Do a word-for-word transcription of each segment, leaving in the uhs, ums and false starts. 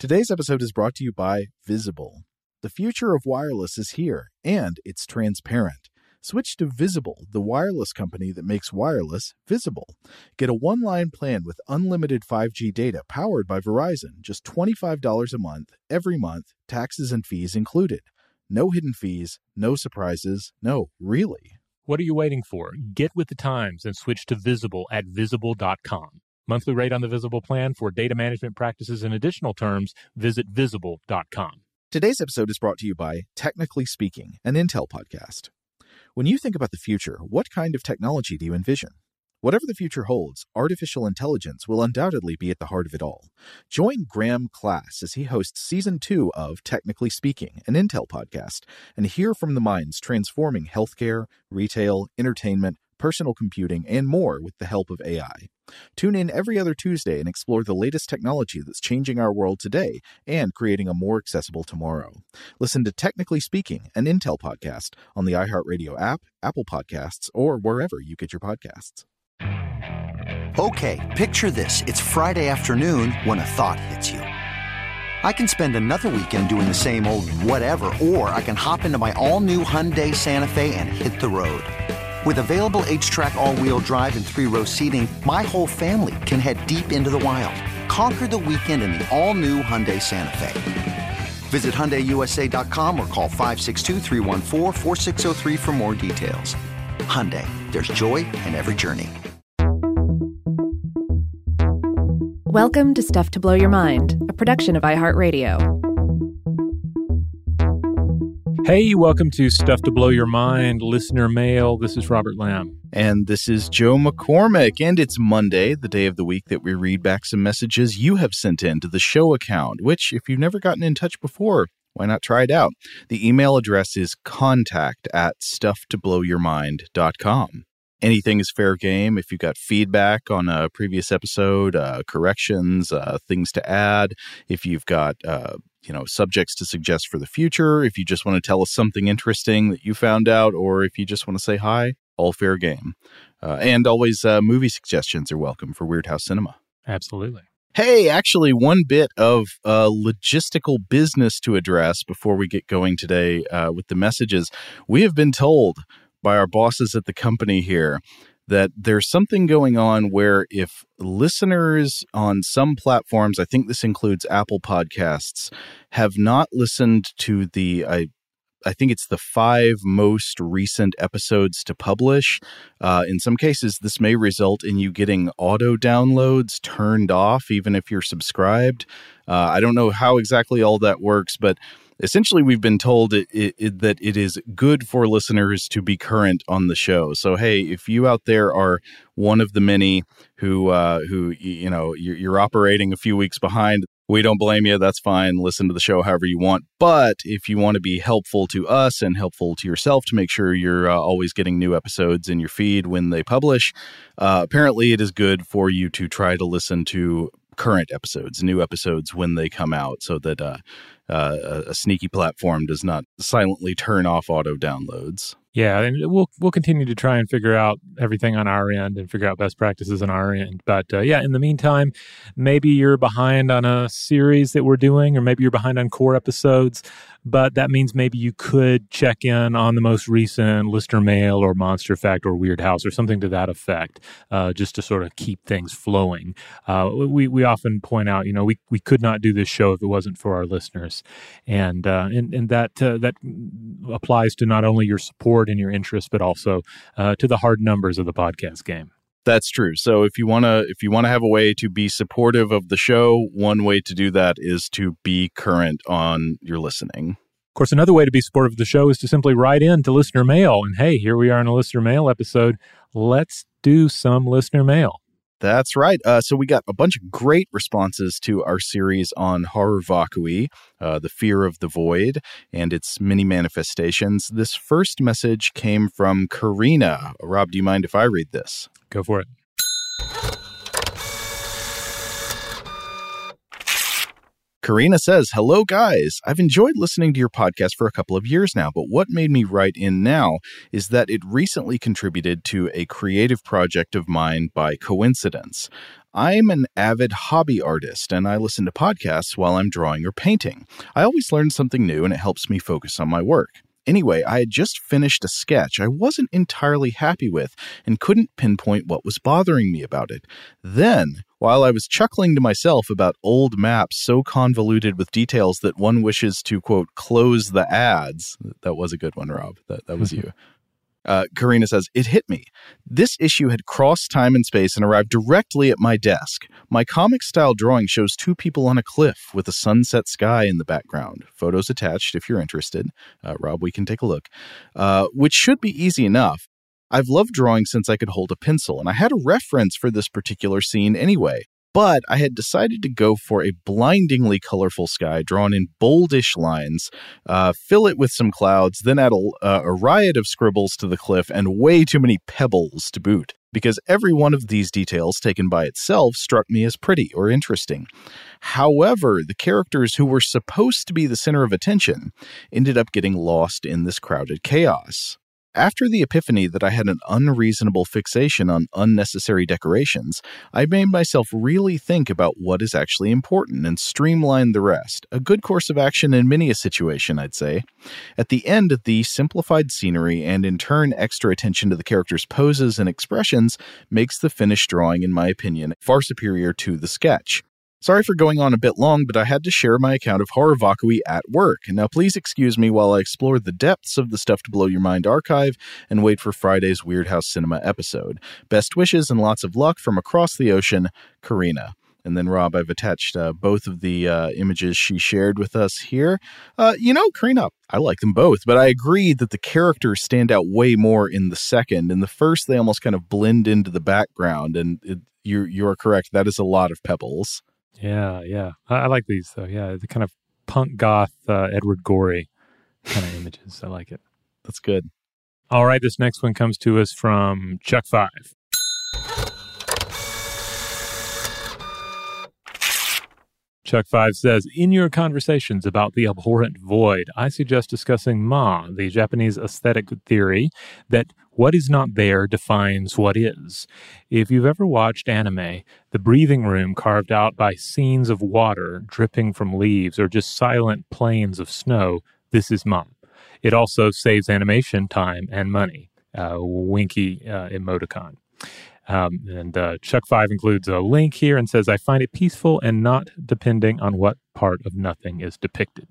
Today's episode is brought to you by Visible. The future of wireless is here, and it's transparent. Switch to Visible, the wireless company that makes wireless visible. Get a one-line plan with unlimited five G data powered by Verizon, just twenty-five dollars a month, every month, taxes and fees included. No hidden fees, no surprises, no, really. What are you waiting for? Get with the times and switch to Visible at visible dot com. Monthly rate on the Visible plan for data management practices and additional terms, visit visible dot com. Today's episode is brought to you by Technically Speaking, an Intel podcast. When you think about the future, what kind of technology do you envision? Whatever the future holds, artificial intelligence will undoubtedly be at the heart of it all. Join Graham Class as he hosts Season two of Technically Speaking, an Intel podcast, and hear from the minds transforming healthcare, retail, entertainment, personal computing, and more with the help of A I. Tune in every other Tuesday and explore the latest technology that's changing our world today and creating a more accessible tomorrow. Listen to Technically Speaking, an Intel podcast on the iHeartRadio app, Apple Podcasts, or wherever you get your podcasts. Okay, picture this. It's Friday afternoon when a thought hits you. I can spend another weekend doing the same old whatever, or I can hop into my all-new Hyundai Santa Fe and hit the road. With available H-Track all-wheel drive and three-row seating, my whole family can head deep into the wild. Conquer the weekend in the all-new Hyundai Santa Fe. Visit Hyundai U S A dot com or call five six two, three one four, four six zero three for more details. Hyundai, there's joy in every journey. Welcome to Stuff to Blow Your Mind, a production of iHeartRadio. Hey, welcome to Stuff to Blow Your Mind, listener mail. This is Robert Lamb. And this is Joe McCormick, and it's Monday, the day of the week that we read back some messages you have sent in to the show account, which, if you've never gotten in touch before, why not try it out? The email address is contact at stuff to blow your mind dot com. Anything is fair game. If you've got feedback on a previous episode, uh, corrections, uh, things to add, if you've got uh, you know subjects to suggest for the future, if you just want to tell us something interesting that you found out, or if you just want to say hi, all fair game. Uh, and always uh, movie suggestions are welcome for Weird House Cinema. Absolutely. Hey, actually, one bit of uh, logistical business to address before we get going today uh, with the messages. We have been told by our bosses at the company here that there's something going on where if listeners on some platforms, I think this includes Apple Podcasts, have not listened to the, I, I think it's the five most recent episodes to publish. Uh, in some cases, this may result in you getting auto downloads turned off, even if you're subscribed. Uh, I don't know how exactly all that works, but essentially, we've been told it, it, it, that it is good for listeners to be current on the show. So, hey, if you out there are one of the many who, uh, who you know, you're, you're operating a few weeks behind, we don't blame you. That's fine. Listen to the show however you want. But if you want to be helpful to us and helpful to yourself to make sure you're uh, always getting new episodes in your feed when they publish, uh, apparently it is good for you to try to listen to current episodes, new episodes when they come out, so that uh, uh, a sneaky platform does not silently turn off auto downloads. Yeah, and we'll we'll continue to try and figure out everything on our end and figure out best practices on our end. But uh, yeah, in the meantime, maybe you're behind on a series that we're doing, or maybe you're behind on core episodes. But that means maybe you could check in on the most recent listener mail or Monster Fact or Weird House or something to that effect, uh, just to sort of keep things flowing. Uh, we we often point out, you know, we, we could not do this show if it wasn't for our listeners, and uh, and and that uh, that applies to not only your support and your interest, but also uh, to the hard numbers of the podcast game. That's true. So if you want to if you want to have a way to be supportive of the show, one way to do that is to be current on your listening. Of course, another way to be supportive of the show is to simply write in to listener mail. And hey, here we are in a listener mail episode. Let's do some listener mail. That's right. Uh, so we got a bunch of great responses to our series on horror vacui, uh, the fear of the void, and its many manifestations. This first message came from Karina. Rob, do you mind if I read this? Go for it. Karina says, hello, guys. I've enjoyed listening to your podcast for a couple of years now, but what made me write in now is that it recently contributed to a creative project of mine by coincidence. I'm an avid hobby artist, and I listen to podcasts while I'm drawing or painting. I always learn something new, and it helps me focus on my work. Anyway, I had just finished a sketch I wasn't entirely happy with and couldn't pinpoint what was bothering me about it. Then, while I was chuckling to myself about old maps so convoluted with details that one wishes to, quote, close the ads. That was a good one, Rob. That, that was you. Uh, Karina says, it hit me. This issue had crossed time and space and arrived directly at my desk. My comic-style drawing shows two people on a cliff with a sunset sky in the background. Photos attached if you're interested. Uh, Rob, we can take a look. Uh, which should be easy enough. I've loved drawing since I could hold a pencil, and I had a reference for this particular scene anyway. But I had decided to go for a blindingly colorful sky drawn in boldish lines, uh, fill it with some clouds, then add a, uh, a riot of scribbles to the cliff and way too many pebbles to boot, because every one of these details taken by itself struck me as pretty or interesting. However, the characters who were supposed to be the center of attention ended up getting lost in this crowded chaos. After the epiphany that I had an unreasonable fixation on unnecessary decorations, I made myself really think about what is actually important and streamline the rest. A good course of action in many a situation, I'd say. At the end, the simplified scenery and in turn extra attention to the characters' poses and expressions makes the finished drawing, in my opinion, far superior to the sketch. Sorry for going on a bit long, but I had to share my account of Horror Vakui at work. Now, please excuse me while I explore the depths of the Stuff to Blow Your Mind archive and wait for Friday's Weird House Cinema episode. Best wishes and lots of luck from across the ocean, Karina. And then, Rob, I've attached uh, both of the uh, images she shared with us here. Uh, you know, Karina, I like them both, but I agree that the characters stand out way more in the second. In the first, they almost kind of blend into the background, and it, you're, you're correct. That is a lot of pebbles. Yeah, yeah. I, I like these, though. Yeah, the kind of punk goth uh, Edward Gorey kind of images. I like it. That's good. All right, this next one comes to us from Chuck Five. Chuck Five says, in your conversations about the abhorrent void, I suggest discussing Ma, the Japanese aesthetic theory that what is not there defines what is. If you've ever watched anime, the breathing room carved out by scenes of water dripping from leaves or just silent plains of snow, this is Ma. It also saves animation time and money. Uh, winky uh, emoticon. Um, and uh, Chuck Five includes a link here and says, I find it peaceful and not depending on what part of nothing is depicted.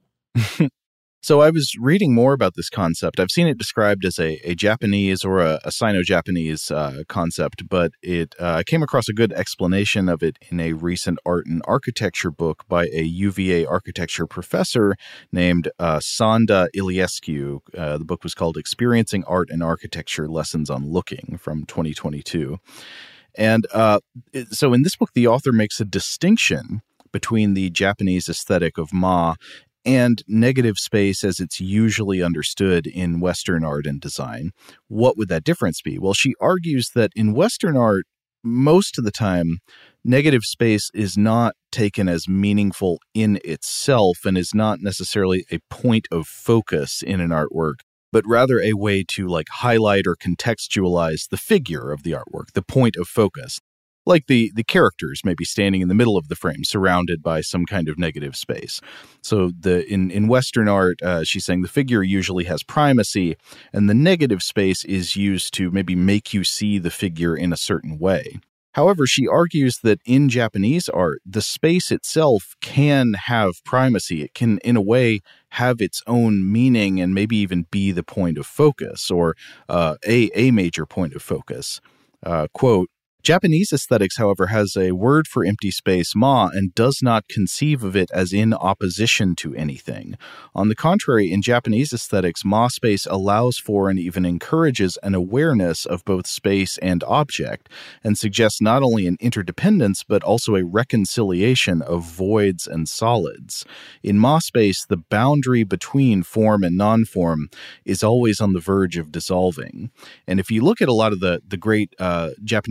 So I was reading more about this concept. I've seen it described as a, a Japanese or a, a Sino-Japanese uh, concept, but it uh, I came across a good explanation of it in a recent art and architecture book by a U V A architecture professor named uh, Sanda Iliescu. Uh, the book was called Experiencing Art and Architecture Lessons on Looking from twenty twenty-two. And uh, it, so in this book, the author makes a distinction between the Japanese aesthetic of Ma and negative space as it's usually understood in Western art and design. What would that difference be? Well, she argues that in Western art, most of the time, negative space is not taken as meaningful in itself and is not necessarily a point of focus in an artwork, but rather a way to like highlight or contextualize the figure of the artwork, the point of focus. Like the, the characters maybe standing in the middle of the frame, surrounded by some kind of negative space. So the in, in Western art, uh, she's saying the figure usually has primacy, and the negative space is used to maybe make you see the figure in a certain way. However, she argues that in Japanese art, the space itself can have primacy. It can, in a way, have its own meaning and maybe even be the point of focus or uh, a, a major point of focus. Uh, quote, Japanese aesthetics, however, has a word for empty space, ma, and does not conceive of it as in opposition to anything. On the contrary, in Japanese aesthetics, ma space allows for and even encourages an awareness of both space and object, and suggests not only an interdependence, but also a reconciliation of voids and solids. In ma space, the boundary between form and non-form is always on the verge of dissolving. And if you look at a lot of the, the great uh, Japanese artwork,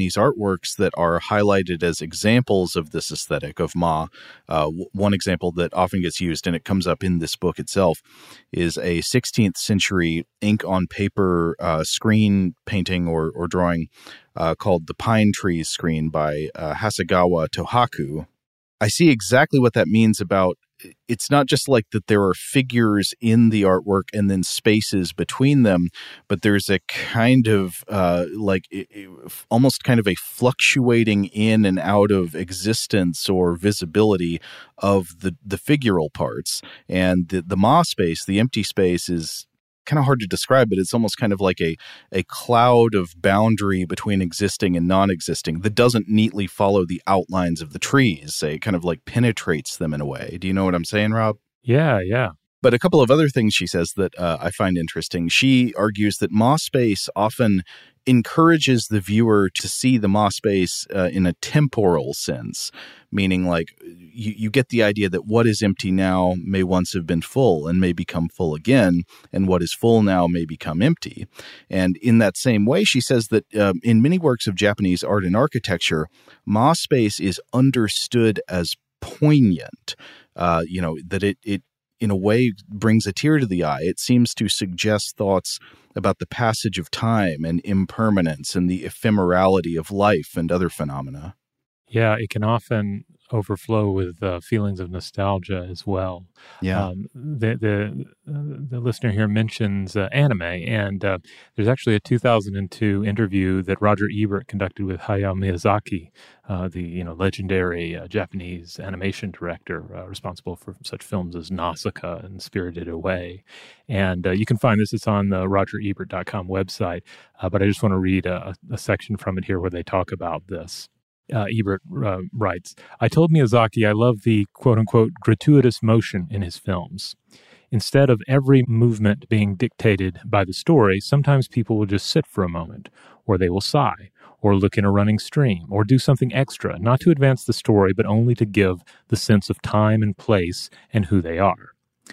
artworks that are highlighted as examples of this aesthetic of Ma. Uh, w- one example that often gets used, and it comes up in this book itself, is a sixteenth century ink on paper uh, screen painting or, or drawing uh, called The Pine Trees Screen by uh, Hasegawa Tohaku. I see exactly what that means about it's not just like that there are figures in the artwork and then spaces between them, but there's a kind of uh, like it, it, almost kind of a fluctuating in and out of existence or visibility of the, the figural parts. And the, the Ma space, the empty space, is kind of hard to describe, but it's almost kind of like a, a cloud of boundary between existing and non-existing that doesn't neatly follow the outlines of the trees. Say, it kind of like penetrates them in a way. Do you know what I'm saying, Rob? Yeah, yeah. But a couple of other things she says that uh, I find interesting. She argues that Ma space often encourages the viewer to see the Ma space uh, in a temporal sense, meaning like you, you get the idea that what is empty now may once have been full and may become full again, and what is full now may become empty. And in that same way, she says that um, in many works of Japanese art and architecture, Ma space is understood as poignant, uh, you know, that it, it in a way brings a tear to the eye. It seems to suggest thoughts about the passage of time and impermanence and the ephemerality of life and other phenomena. Yeah, it can often overflow with uh, feelings of nostalgia as well. Yeah. Um, the the the listener here mentions uh, anime, and uh, there's actually a two thousand two interview that Roger Ebert conducted with Hayao Miyazaki, uh, the you know legendary uh, Japanese animation director uh, responsible for such films as Nausicaa and Spirited Away. And uh, you can find this; it's on the roger ebert dot com website. Uh, but I just want to read a, a section from it here where they talk about this. Uh, Ebert uh, writes, I told Miyazaki I love the quote-unquote gratuitous motion in his films. Instead of every movement being dictated by the story, sometimes people will just sit for a moment, or they will sigh, or look in a running stream, or do something extra, not to advance the story, but only to give the sense of time and place and who they are.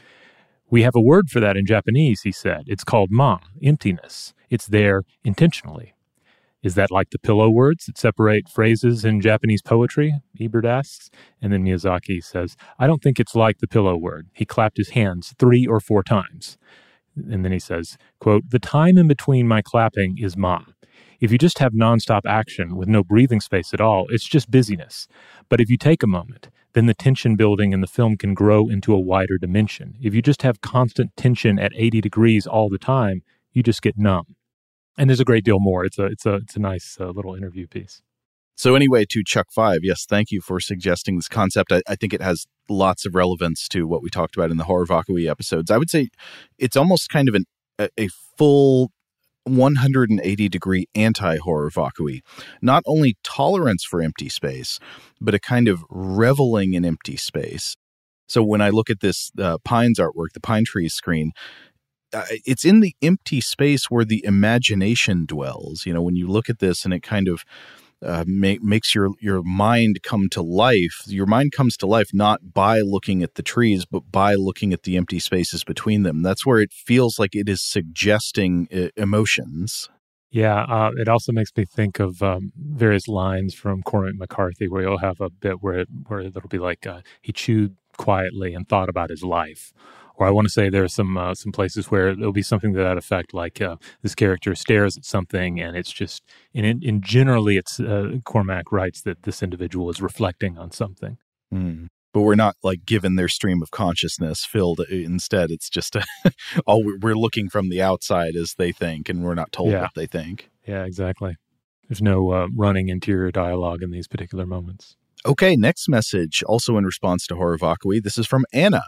We have a word for that in Japanese, he said. It's called ma, emptiness. It's there intentionally. Is that like the pillow words that separate phrases in Japanese poetry? Ebert asks. And then Miyazaki says, I don't think it's like the pillow word. He clapped his hands three or four times. And then he says, quote, the time in between my clapping is ma. If you just have nonstop action with no breathing space at all, it's just busyness. But if you take a moment, then the tension building in the film can grow into a wider dimension. If you just have constant tension at eighty degrees all the time, you just get numb. And there's a great deal more. It's a it's a it's a nice uh, little interview piece. So anyway, to Chuck Five, yes, thank you for suggesting this concept. I, I think it has lots of relevance to what we talked about in the Horror Vakui episodes. I would say it's almost kind of an, a, a full one hundred eighty degree anti-Horror Vakui. Not only tolerance for empty space, but a kind of reveling in empty space. So when I look at this uh, Pines artwork, the Pine Trees screen, Uh, it's in the empty space where the imagination dwells. You know, when you look at this and it kind of uh, make, makes your, your mind come to life, your mind comes to life not by looking at the trees, but by looking at the empty spaces between them. That's where it feels like it is suggesting uh, emotions. Yeah, uh, it also makes me think of um, various lines from Cormac McCarthy where you'll have a bit where, it, where it'll be like uh, he chewed quietly and thought about his life. Or I want to say there are some uh, some places where there'll be something to that effect, like uh, this character stares at something, and it's just, and, in, and generally, it's uh, Cormac writes that this individual is reflecting on something. Mm. But we're not like given their stream of consciousness filled. Instead, it's just a, all we're looking from the outside as they think, and we're not told yeah. what they think. Yeah, exactly. There's no uh, running interior dialogue in these particular moments. Okay, next message, also in response to Horror Vakui. This is from Anna.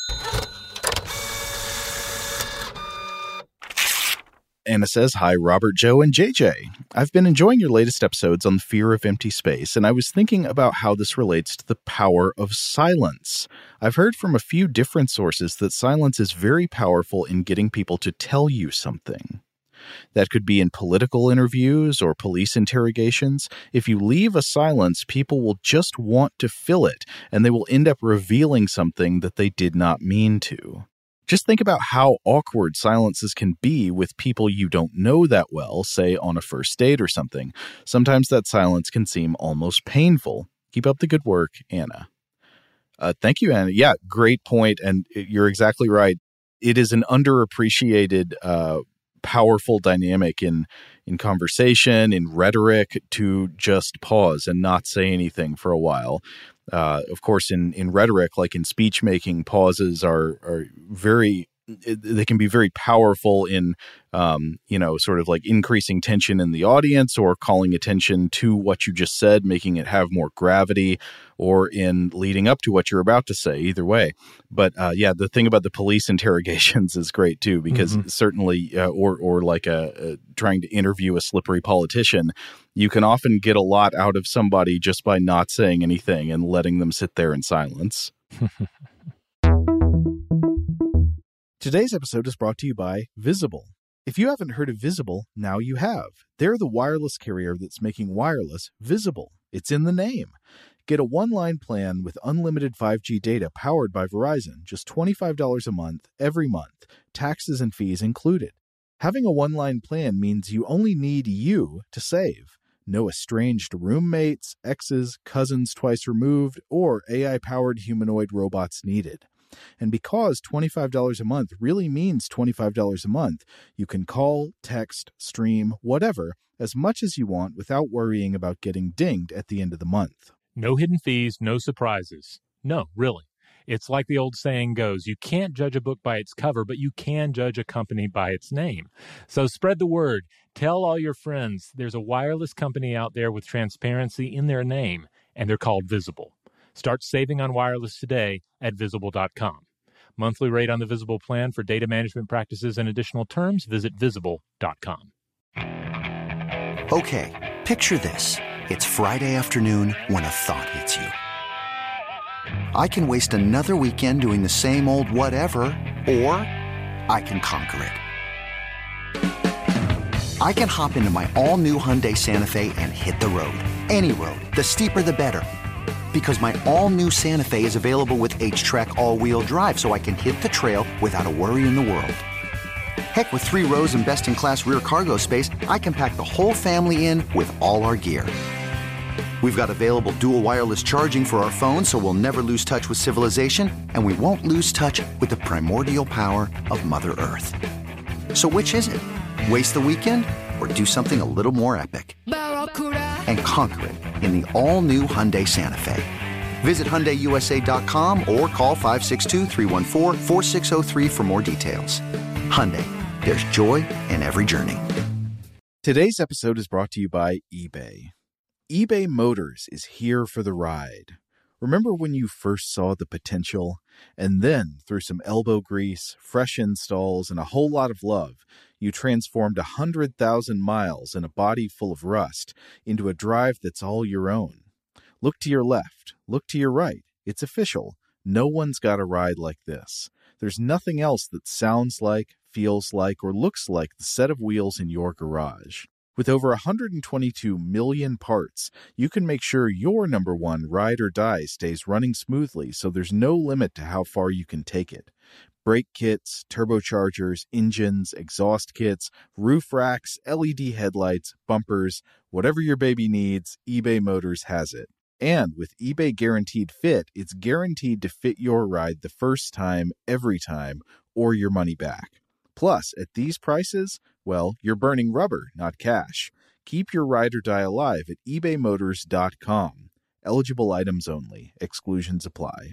Anna says, hi, Robert, Joe, and J J. I've been enjoying your latest episodes on the fear of empty space, and I was thinking about how this relates to the power of silence. I've heard from a few different sources that silence is very powerful in getting people to tell you something. That could be in political interviews or police interrogations. If you leave a silence, people will just want to fill it, and they will end up revealing something that they did not mean to. Just think about how awkward silences can be with people you don't know that well, say on a first date or something. Sometimes that silence can seem almost painful. Keep up the good work, Anna. Uh, thank you, Anna. Yeah, great point. And you're exactly right. It is an underappreciated, uh, powerful dynamic in, in conversation, in rhetoric, to just pause and not say anything for a while. Uh, of course, in, in rhetoric, like in speech making, pauses are are very, they can be very powerful in, um, you know, sort of like increasing tension in the audience or calling attention to what you just said, making it have more gravity, or in leading up to what you're about to say, either way. But uh, yeah, the thing about the police interrogations is great, too, because mm-hmm. certainly uh, or or like a, a trying to interview a slippery politician, you can often get a lot out of somebody just by not saying anything and letting them sit there in silence. Today's episode is brought to you by Visible. If you haven't heard of Visible, now you have. They're the wireless carrier that's making wireless visible. It's in the name. Get a one-line plan with unlimited five G data powered by Verizon, just twenty-five dollars a month, every month, taxes and fees included. Having a one-line plan means you only need you to save. No estranged roommates, exes, cousins twice removed, or A I-powered humanoid robots needed. And because twenty-five dollars a month really means twenty-five dollars a month, you can call, text, stream, whatever, as much as you want without worrying about getting dinged at the end of the month. No hidden fees, no surprises. No, really. It's like the old saying goes, you can't judge a book by its cover, but you can judge a company by its name. So spread the word. Tell all your friends there's a wireless company out there with transparency in their name, and they're called Visible. Start saving on wireless today at visible dot com. Monthly rate on the Visible plan for data management practices and additional terms, visit visible dot com. Okay, picture this. It's Friday afternoon when a thought hits you. I can waste another weekend doing the same old whatever, or I can conquer it. I can hop into my all-new Hyundai Santa Fe and hit the road. Any road. The steeper, the better. Because my all-new Santa Fe is available with H-Track all-wheel drive, so I can hit the trail without a worry in the world. Heck, with three rows and best-in-class rear cargo space, I can pack the whole family in with all our gear. We've got available dual wireless charging for our phones, so we'll never lose touch with civilization, and we won't lose touch with the primordial power of Mother Earth. So which is it? Waste the weekend or do something a little more epic? And conquer it in the all-new Hyundai Santa Fe. Visit Hyundai U S A dot com or call five six two, three one four, four six zero three for more details. Hyundai, there's joy in every journey. Today's episode is brought to you by eBay. eBay Motors is here for the ride. Remember when you first saw the potential? And then, through some elbow grease, fresh installs, and a whole lot of love, you transformed one hundred thousand miles and a body full of rust into a drive that's all your own. Look to your left. Look to your right. It's official. No one's got a ride like this. There's nothing else that sounds like, feels like, or looks like the set of wheels in your garage. With over one hundred twenty-two million parts, you can make sure your number one ride or die stays running smoothly, so there's no limit to how far you can take it. Brake kits, turbochargers, engines, exhaust kits, roof racks, L E D headlights, bumpers, whatever your baby needs, eBay Motors has it. And with eBay Guaranteed Fit, it's guaranteed to fit your ride the first time, every time, or your money back. Plus, at these prices, well, you're burning rubber, not cash. Keep your ride or die alive at ebay motors dot com. Eligible items only. Exclusions apply.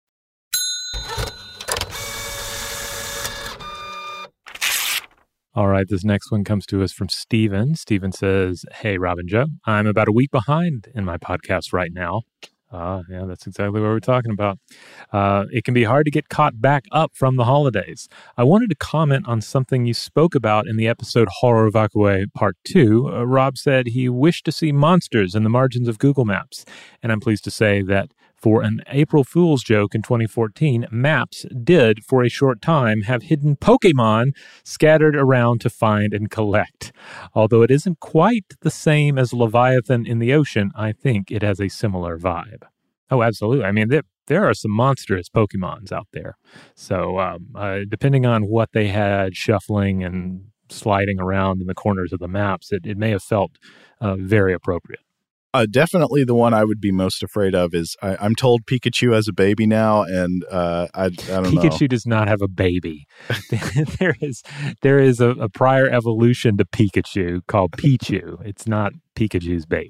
All right, this next one comes to us from Steven. Steven says, hey, Rob and Joe, I'm about a week behind in my podcast right now. Ah, uh, yeah, that's exactly what we're talking about. Uh, it can be hard to get caught back up from the holidays. I wanted to comment on something you spoke about in the episode Horror Vacue Part two. Uh, Rob said he wished to see monsters in the margins of Google Maps. And I'm pleased to say that for an April Fool's joke in twenty fourteen, Maps did, for a short time, have hidden Pokemon scattered around to find and collect. Although it isn't quite the same as Leviathan in the ocean, I think it has a similar vibe. Oh, absolutely. I mean, there are some monstrous Pokemons out there. So um, uh, depending on what they had shuffling and sliding around in the corners of the maps, it, it may have felt uh, very appropriate. Uh, definitely the one I would be most afraid of is I, I'm told Pikachu has a baby now, and uh, I, I don't Pikachu know. Pikachu does not have a baby. there is there is a, a prior evolution to Pikachu called Pichu. It's not Pikachu's baby.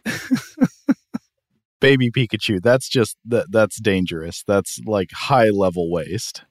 Baby Pikachu. That's just that. That's dangerous. That's like high level waste.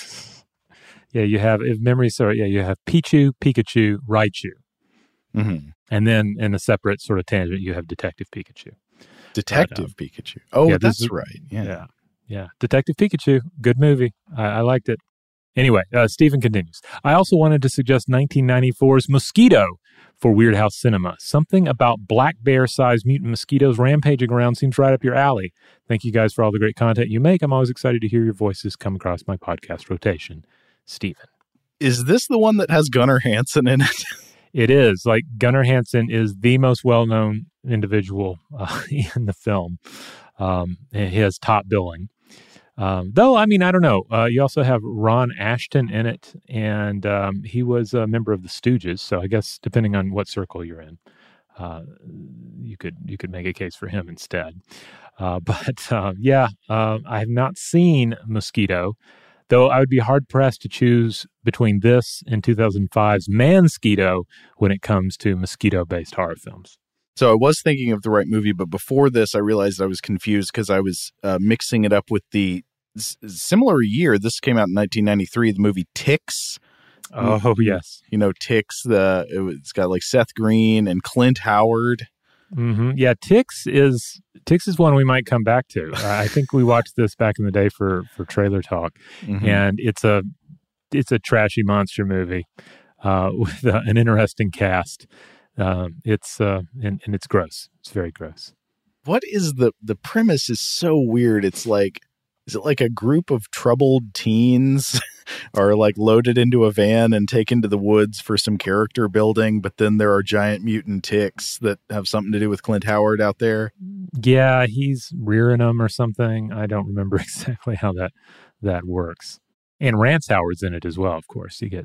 Yeah, you have, if memory serves, yeah, you have Pichu, Pikachu, Raichu. Mm-hmm. And then in a separate sort of tangent, you have Detective Pikachu. Detective but, um, Pikachu. Oh, yeah, that's is, right. Yeah. yeah. Yeah. Detective Pikachu. Good movie. I, I liked it. Anyway, uh, Stephen continues. I also wanted to suggest nineteen ninety-four's Mosquito for Weird House Cinema. Something about black bear-sized mutant mosquitoes rampaging around seems right up your alley. Thank you guys for all the great content you make. I'm always excited to hear your voices come across my podcast rotation. Stephen. Is this the one that has Gunnar Hansen in it? It is. Like, Gunnar Hansen is the most well-known individual uh, in the film. Um, he has top billing. Um, though, I mean, I don't know. Uh, you also have Ron Ashton in it, and um, he was a member of the Stooges. So I guess depending on what circle you're in, uh, you could you could make a case for him instead. Uh, but uh, yeah, uh, I have not seen Mosquito. Though I would be hard-pressed to choose between this and two thousand five's Mansquito when it comes to mosquito-based horror films. So I was thinking of the right movie, but before this, I realized I was confused because I was uh, mixing it up with the s- similar year. This came out in nineteen ninety-three, the movie Ticks. Oh, yes. You know, Ticks, the, it's got like Seth Green and Clint Howard. Mm-hmm. Yeah, Ticks is Ticks is one we might come back to. I think we watched this back in the day for, for Trailer Talk, mm-hmm. and it's a it's a trashy monster movie uh, with uh, an interesting cast. Um, it's uh, and, and it's gross. It's very gross. What is the the premise? Is so weird. It's like, is it like a group of troubled teens are like loaded into a van and taken to the woods for some character building, but then there are giant mutant ticks that have something to do with Clint Howard out there? Yeah, he's rearing them or something. I don't remember exactly how that that works. And Rance Howard's in it as well, of course. You get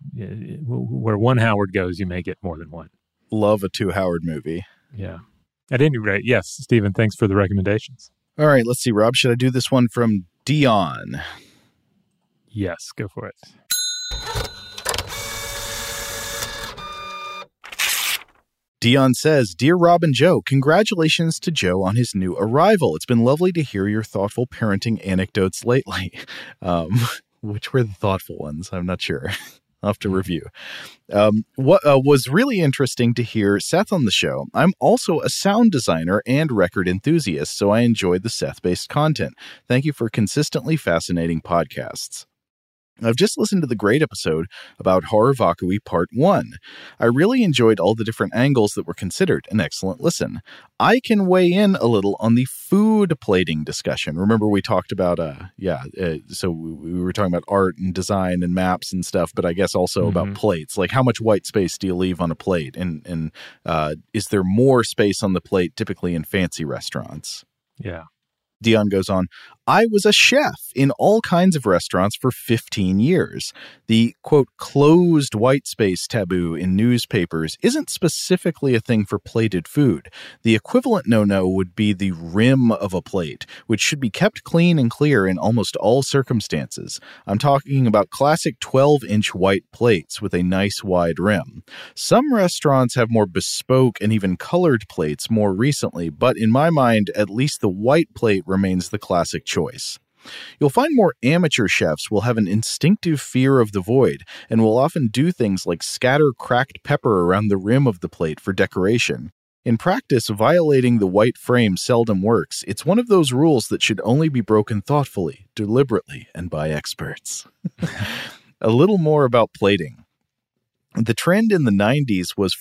where one Howard goes, you may get more than one. Love a two Howard movie. Yeah. At any rate, yes, Stephen, thanks for the recommendations. All right, let's see, Rob. Should I do this one from Dion? Yes, go for it. Dion says, Dear Rob and Joe, congratulations to Joe on his new arrival. It's been lovely to hear your thoughtful parenting anecdotes lately. Um, which were the thoughtful ones? I'm not sure. I'll have to review. Um, what uh, was really interesting to hear Seth on the show. I'm also a sound designer and record enthusiast, so I enjoyed the Seth-based content. Thank you for consistently fascinating podcasts. I've just listened to the great episode about Horror Vakui Part one. I really enjoyed all the different angles that were considered. An excellent listen. I can weigh in a little on the food plating discussion. Remember we talked about, uh, yeah, uh, so we, we were talking about art and design and maps and stuff, but I guess also mm-hmm. about plates. Like how much white space do you leave on a plate? And, and uh, is there more space on the plate typically in fancy restaurants? Yeah. Dion goes on, I was a chef in all kinds of restaurants for fifteen years. The, quote, closed white space taboo in newspapers isn't specifically a thing for plated food. The equivalent no-no would be the rim of a plate, which should be kept clean and clear in almost all circumstances. I'm talking about classic twelve-inch white plates with a nice wide rim. Some restaurants have more bespoke and even colored plates more recently, but in my mind, at least the white plate remains the classic choice. You'll find more amateur chefs will have an instinctive fear of the void and will often do things like scatter cracked pepper around the rim of the plate for decoration. In practice, violating the white frame seldom works. It's one of those rules that should only be broken thoughtfully, deliberately, and by experts. A little more about plating. The trend in the nineties was for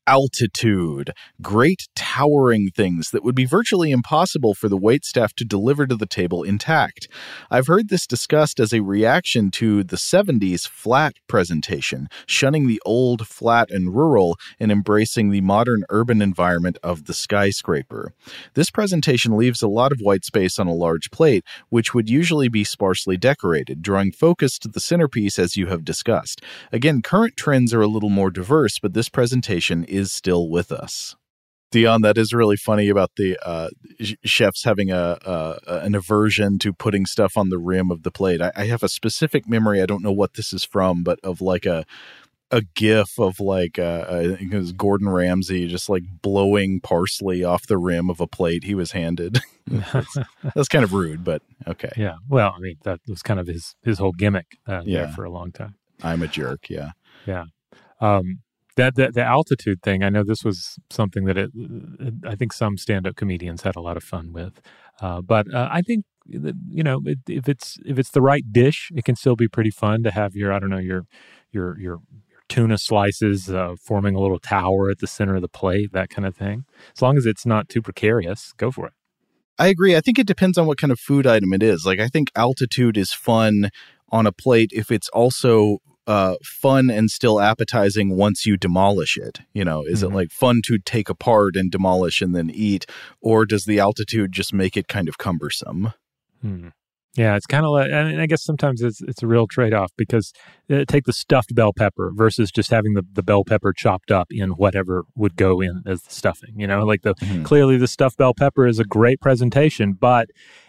Altitude. Great towering things that would be virtually impossible for the waitstaff to deliver to the table intact. I've heard this discussed as a reaction to the seventies flat presentation, shunning the old, flat, and rural and embracing the modern urban environment of the skyscraper. This presentation leaves a lot of white space on a large plate, which would usually be sparsely decorated, drawing focus to the centerpiece as you have discussed. Again, current trends are a little more diverse, but this presentation is still with us. Dion, that is really funny about the uh, chefs having a, a an aversion to putting stuff on the rim of the plate. I, I have a specific memory. I don't know what this is from, but of like a a gif of like uh, I think it was Gordon Ramsay just like blowing parsley off the rim of a plate he was handed. that's, that's kind of rude, but okay. Yeah. Well, I mean, that was kind of his his whole gimmick uh, yeah. there for a long time. I'm a jerk. Yeah. Yeah. Um, That, that the altitude thing, I know this was something that it, I think some stand-up comedians had a lot of fun with. Uh, but uh, I think that, you know, it, if it's if it's the right dish, it can still be pretty fun to have your I don't know your your your, your tuna slices uh, forming a little tower at the center of the plate, that kind of thing. As long as it's not too precarious, go for it. I agree. I think it depends on what kind of food item it is. Like I think altitude is fun on a plate if it's also uh, fun and still appetizing once you demolish it. You know, is mm-hmm. it like fun to take apart and demolish and then eat, or does the altitude just make it kind of cumbersome? Hmm. Yeah, it's kind of like, I mean, I guess sometimes it's it's a real trade-off because uh, take the stuffed bell pepper versus just having the, the bell pepper chopped up in whatever would go in as the stuffing. You know, like the mm-hmm. clearly the stuffed bell pepper is a great presentation, but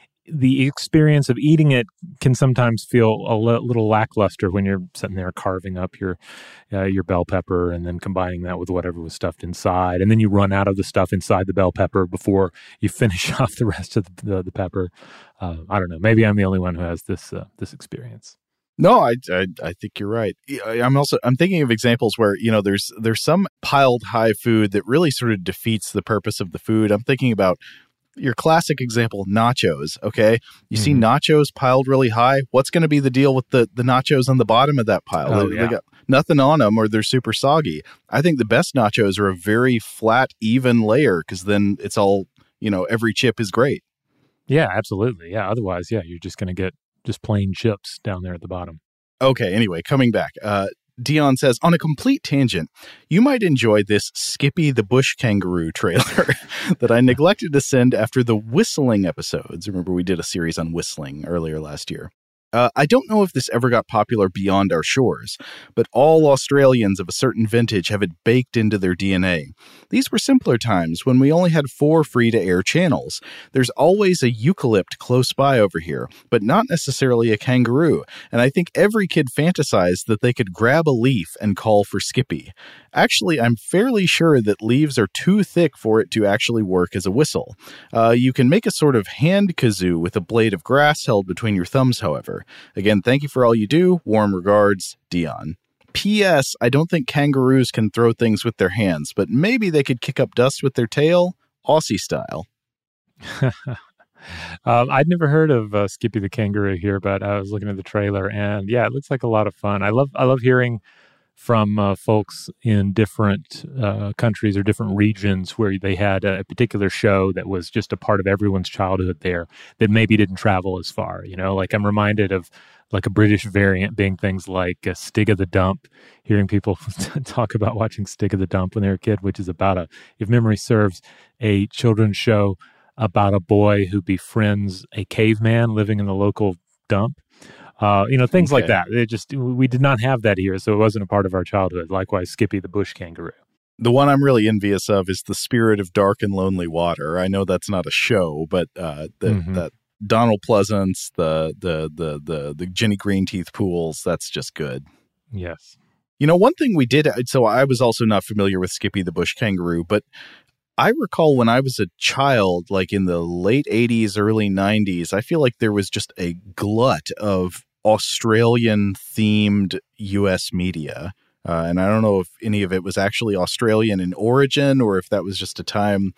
the experience of eating it can sometimes feel a l- little lackluster when you're sitting there carving up your uh, your bell pepper and then combining that with whatever was stuffed inside. And then you run out of the stuff inside the bell pepper before you finish off the rest of the, the, the pepper. Uh, I don't know. Maybe I'm the only one who has this uh, this experience. No, I, I I think you're right. I'm also I'm thinking of examples where, you know, there's there's some piled high food that really sort of defeats the purpose of the food. I'm thinking about your classic example, nachos, okay? You mm-hmm. see nachos piled really high. What's going to be the deal with the, the nachos on the bottom of that pile? Oh, they, yeah. they got nothing on them or they're super soggy. I think the best nachos are a very flat, even layer because then it's all, you know, every chip is great. Yeah, absolutely. Yeah, otherwise, yeah, you're just going to get just plain chips down there at the bottom. Okay, anyway, coming back. Uh, Dion says, on a complete tangent, you might enjoy this Skippy the Bush Kangaroo trailer that I neglected to send after the whistling episodes. Remember, we did a series on whistling earlier last year. Uh, I don't know if this ever got popular beyond our shores, but all Australians of a certain vintage have it baked into their D N A. These were simpler times when we only had four free-to-air channels. There's always a eucalypt close by over here, but not necessarily a kangaroo, and I think every kid fantasized that they could grab a leaf and call for Skippy. Actually, I'm fairly sure that leaves are too thick for it to actually work as a whistle. Uh, you can make a sort of hand kazoo with a blade of grass held between your thumbs, however. Again, thank you for all you do. Warm regards, Dion. P S. I don't think kangaroos can throw things with their hands, but maybe they could kick up dust with their tail, Aussie style. um, I'd never heard of uh, Skippy the Kangaroo here, but I was looking at the trailer, and yeah, it looks like a lot of fun. I love I love hearing from uh, folks in different uh, countries or different regions where they had a particular show that was just a part of everyone's childhood there that maybe didn't travel as far. You know, like I'm reminded of like a British variant being things like uh, Stig of the Dump, hearing people talk about watching Stig of the Dump when they were a kid, which is about a, if memory serves, a children's show about a boy who befriends a caveman living in the local dump. Uh, you know, things okay. like that. It just, we did not have that here, so it wasn't a part of our childhood. Likewise, Skippy the Bush Kangaroo. The one I'm really envious of is The Spirit of Dark and Lonely Water. I know that's not a show, but uh, the, mm-hmm. that Donald Pleasance, the, the the the the Jenny Greenteeth pools, that's just good. Yes. You know, one thing we did, so I was also not familiar with Skippy the Bush Kangaroo, but I recall when I was a child, like in the late eighties, early nineties, I feel like there was just a glut of Australian-themed U S media. Uh, and I don't know if any of it was actually Australian in origin or if that was just a time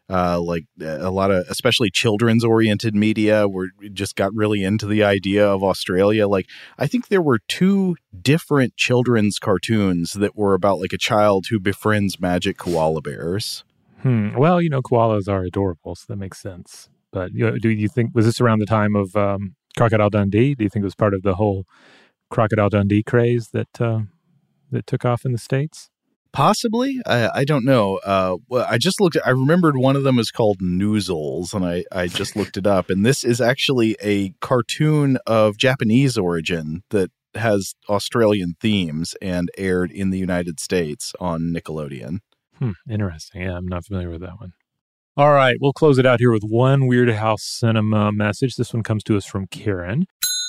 Uh, like a lot of, especially children's-oriented media, were just got really into the idea of Australia. Like, I think there were two different children's cartoons that were about like a child who befriends magic koala bears. Hmm. Well, you know, koalas are adorable, so that makes sense. But you know, do you think, was this around the time of um, Crocodile Dundee? Do you think it was part of the whole Crocodile Dundee craze that uh, that took off in the States? Possibly. I, I don't know. Uh, well, I just looked at, I remembered one of them is called Noozles, and I, I just looked it up. And this is actually a cartoon of Japanese origin that has Australian themes and aired in the United States on Nickelodeon. Hmm. Interesting. Yeah, I'm not familiar with that one. All right. We'll close it out here with one Weird House Cinema message. This one comes to us from Karen.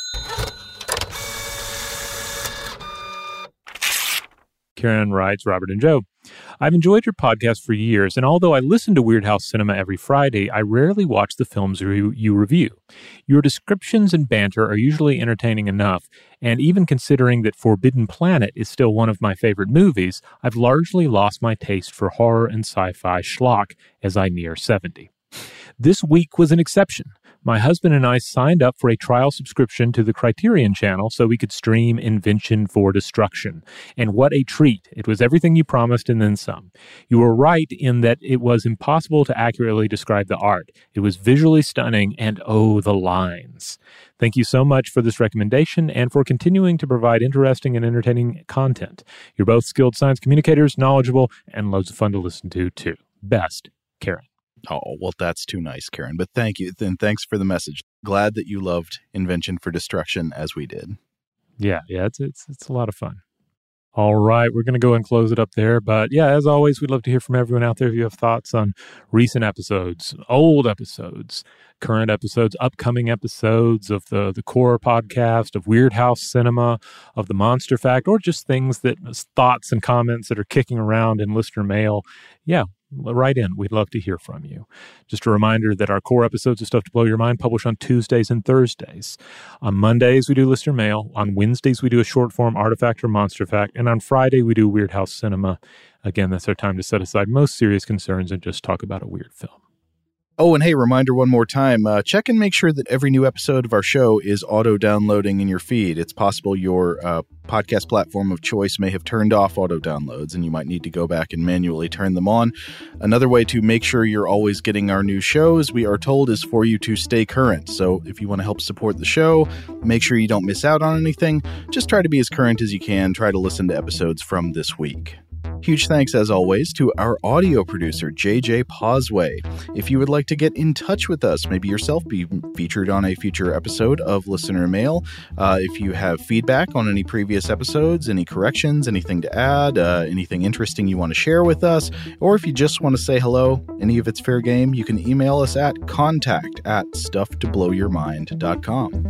Karen writes, Robert and Joe, I've enjoyed your podcast for years, and although I listen to Weird House Cinema every Friday, I rarely watch the films you, you review. Your descriptions and banter are usually entertaining enough, and even considering that Forbidden Planet is still one of my favorite movies, I've largely lost my taste for horror and sci-fi schlock as I near seventy. This week was an exception. My husband and I signed up for a trial subscription to the Criterion Channel so we could stream Invention for Destruction. And what a treat. It was everything you promised and then some. You were right in that it was impossible to accurately describe the art. It was visually stunning, and oh, the lines. Thank you so much for this recommendation and for continuing to provide interesting and entertaining content. You're both skilled science communicators, knowledgeable, and loads of fun to listen to, too. Best, Karen. Oh, well, that's too nice, Karen. But thank you. And thanks for the message. Glad that you loved Invention for Destruction as we did. Yeah, yeah, it's it's it's a lot of fun. All right, we're going to go and close it up there. But yeah, as always, we'd love to hear from everyone out there if you have thoughts on recent episodes, old episodes, current episodes, upcoming episodes of the, the Core podcast, of Weird House Cinema, of the Monster Fact, or just things that, thoughts and comments that are kicking around in listener mail. Yeah, write in. We'd love to hear from you. Just a reminder that our core episodes of Stuff to Blow Your Mind publish on Tuesdays and Thursdays. On Mondays, we do listener mail. On Wednesdays, we do a short form artifact or monster fact. And on Friday, we do Weird House Cinema. Again, that's our time to set aside most serious concerns and just talk about a weird film. Oh, and hey, reminder one more time, uh, check and make sure that every new episode of our show is auto-downloading in your feed. It's possible your uh, podcast platform of choice may have turned off auto-downloads, and you might need to go back and manually turn them on. Another way to make sure you're always getting our new shows, we are told, is for you to stay current. So if you want to help support the show, make sure you don't miss out on anything. Just try to be as current as you can. Try to listen to episodes from this week. Huge thanks, as always, to our audio producer, J J Posway. If you would like to get in touch with us, maybe yourself be featured on a future episode of Listener Mail. Uh, if you have feedback on any previous episodes, any corrections, anything to add, uh, anything interesting you want to share with us, or if you just want to say hello, any of it's fair game, you can email us at contact at stuff to blow your mind dot com.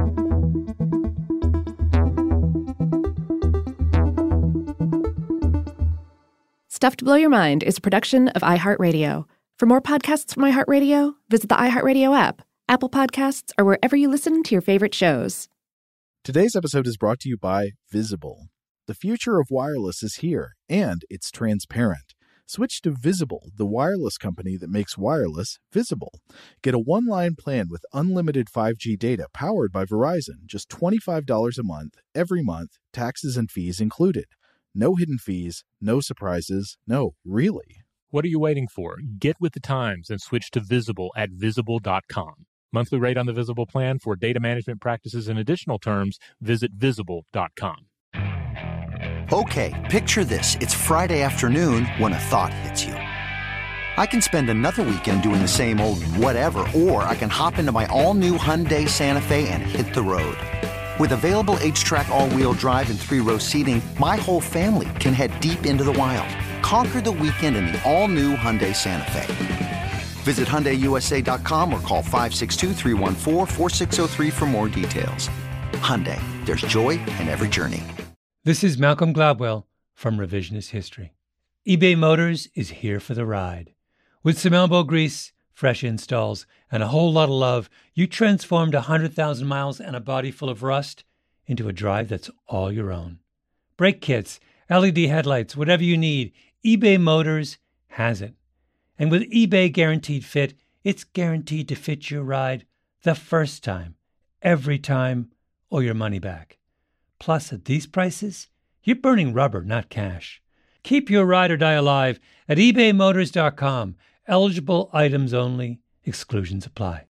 Stuff to Blow Your Mind is a production of iHeartRadio. For more podcasts from iHeartRadio, visit the iHeartRadio app, Apple Podcasts, or wherever you listen to your favorite shows. Today's episode is brought to you by Visible. The future of wireless is here, and it's transparent. Switch to Visible, the wireless company that makes wireless visible. Get a one-line plan with unlimited five G data powered by Verizon, just twenty-five dollars a month, every month, taxes and fees included. No hidden fees, no surprises, no, really. What are you waiting for? Get with the times and switch to Visible at visible dot com. Monthly rate on the Visible plan for data management practices and additional terms, visit visible dot com. Okay, picture this. It's Friday afternoon when a thought hits you. I can spend another weekend doing the same old whatever, or I can hop into my all-new Hyundai Santa Fe and hit the road. With available H-Track all-wheel drive and three-row seating, my whole family can head deep into the wild. Conquer the weekend in the all-new Hyundai Santa Fe. Visit Hyundai U S A dot com or call five six two, three one four, four six zero three for more details. Hyundai, there's joy in every journey. This is Malcolm Gladwell from Revisionist History. eBay Motors is here for the ride. With some elbow grease, fresh installs, and a whole lot of love, you transformed one hundred thousand miles and a body full of rust into a drive that's all your own. Brake kits, L E D headlights, whatever you need, eBay Motors has it. And with eBay Guaranteed Fit, it's guaranteed to fit your ride the first time, every time, or your money back. Plus, at these prices, you're burning rubber, not cash. Keep your ride or die alive at ebay motors dot com. Eligible items only. Exclusions apply.